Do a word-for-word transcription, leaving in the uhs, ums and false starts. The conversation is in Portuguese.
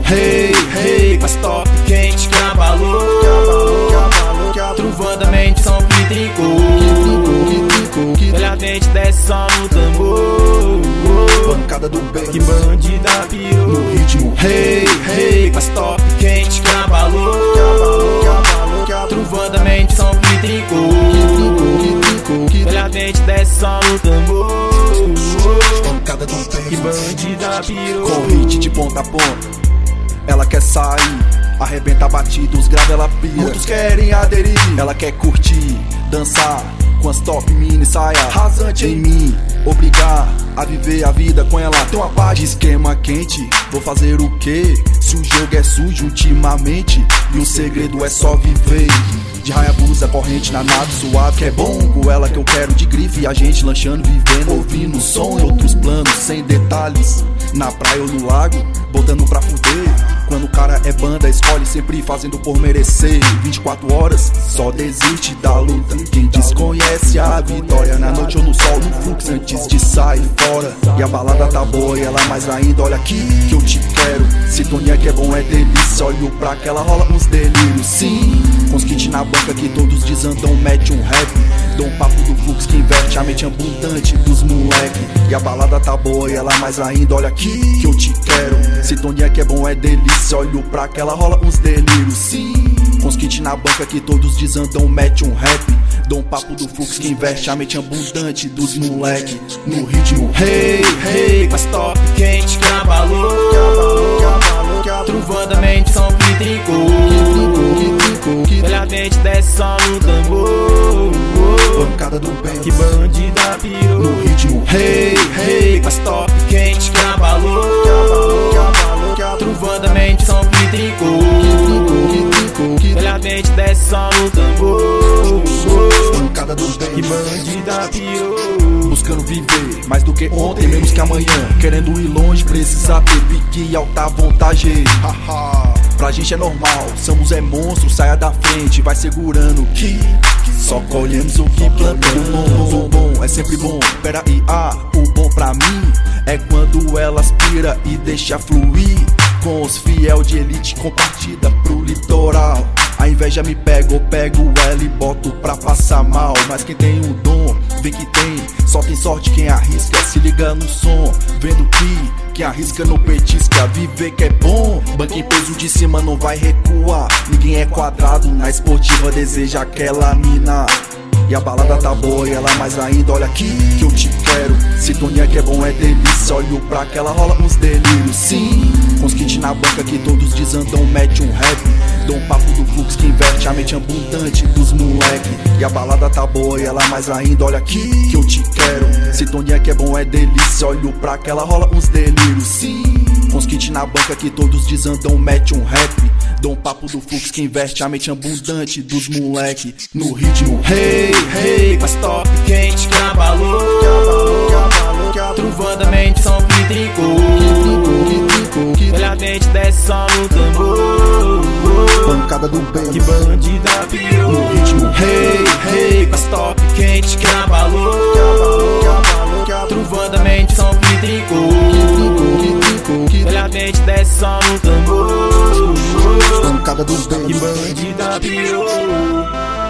Rei, rei, com as top quente que abalou. Truvando a mente, som que trincou. Olha a dente, desce só no tambor. Pancada do bem, que bandida pirou. no ritmo. Rei, rei, com as top quente que abalou. Truvando a mente, som que trincou. Olha a dente, desce só no tambor. Pancada do bem, que bandida pirou. com hit de ponta a ponta. Ela quer sair, arrebenta batido, os grave ela pira. Muitos querem aderir, ela quer curtir, dançar com as top mini saia rasante em mim, obrigar a viver a vida com ela. Tem uma paz de esquema quente, vou fazer o quê? Se o jogo é sujo ultimamente e o segredo é só viver. De Hayabusa, corrente na nave suave, que é bom com ela que eu quero de grife. A gente lanchando, vivendo, ouvindo o som e outros planos, sem detalhes. Na praia ou no lago, botando pra fuder. Quando o cara é banda, escolhe sempre fazendo por merecer. vinte e quatro horas, só desiste da luta quem desconhece a vitória. Na noite ou no sol, no fluxo antes de sair fora. E a balada tá boa e ela mais ainda, olha aqui que eu te quero. Sintonia que é bom, é delícia, olho pra que ela rola uns delírios. Sim, com os kits na banca que todos desandam, mete um rap. Dou um papo do fluxo que inverte a mente abundante dos moleque. E a balada tá boa e ela mais ainda, olha aqui que eu te quero. Sintonia que é bom, é delícia, olho pra que ela rola uns delírios. Sim, com os kits na banca que todos desandam, mete um rap. Dou um papo do fluxo que inverte a mente abundante dos moleque. No ritmo. Rei, rei, com as top quente que abalou. Truvando a mente, som que trincou. Olha a dente, desce só no tambor. Pancada do bem, que bandida pirou. no ritmo. Rei, rei, com as top quente que abalou. Truvando a mente, som que trincou. Olha a dente, desce só no tambor. Pancada do bem, que bandida pirou. buscando viver mais do que ontem, menos que amanhã. Querendo ir longe, precisa ter pique e alta vontade. Pra gente é normal, somos é monstro, saia da frente, vai segurando que só colhemos o que plantamos. Bom, bom, bom, é sempre bom. Pera aí, ah, o bom pra mim é quando ela aspira e deixa fluir. Com os fiel de elite compartida pro litoral. A inveja me pega, eu pego ela e boto pra passar mal. Mas quem tem um dom, vê que tem. Só tem sorte quem arrisca, se liga no som. Vendo que quem arrisca não petisca. Viver que é bom, banco em peso de cima não vai recuar. Ninguém é quadrado, na esportiva deseja aquela mina. E a balada tá boa e ela mais ainda, olha aqui que eu te quero. Sintonia que é bom, é delícia, olho pra que ela rola uns delírios. Sim, com os kits na banca que todos desandam, mete um rap. Dou um papo do fluxo que inverte a mente abundante dos moleque. E a balada tá boa e ela mais ainda, olha aqui que eu te quero. Sintonia que é bom, é delícia, olho pra que ela rola uns delírios. Sim, com os kits na banca que todos desandam, mete um rap. Dou um papo do fluxo que inverte a mente abundante dos moleque. No ritmo. Rei, rei, com as top quente que abalou. Truvando a mente, som que trincou. Olha a dente, desce só no tambor. Pancada do bem, que bandida pirou. no ritmo. Rei, rei, com as top quente que abalou. Truvando a mente, som que trincou. Olha a dente, desce só no tambor. Pancada do bem, que bandida pirou.